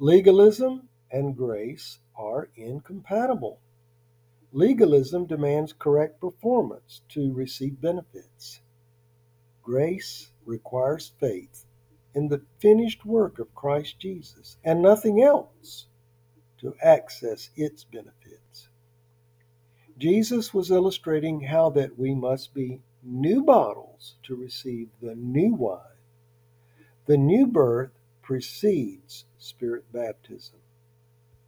Legalism and grace are incompatible. Legalism demands correct performance to receive benefits. Grace requires faith in the finished work of Christ Jesus and nothing else to access its benefits. Jesus was illustrating how that we must be new bottles to receive the new wine. The new birth precedes spirit baptism.